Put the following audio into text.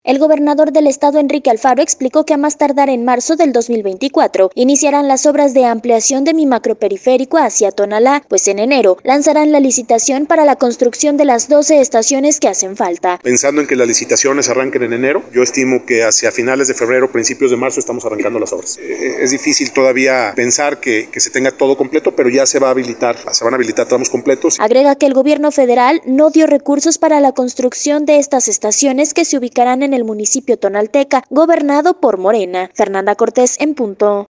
El gobernador del estado, Enrique Alfaro, explicó que a más tardar en marzo del 2024 iniciarán las obras de ampliación de mi macroperiférico hacia Tonalá, pues en enero lanzarán la licitación para la construcción de las 12 estaciones que hacen falta. Pensando en que las licitaciones arranquen en enero, yo estimo que hacia finales de febrero, principios de marzo estamos arrancando las obras. Es difícil todavía pensar que se tenga todo completo, pero ya se van a habilitar tramos completos. Agrega que el gobierno federal no dio recursos para la construcción de estas estaciones que se ubicarán en el municipio tonalteca, gobernado por Morena. Fernanda Cortés en punto.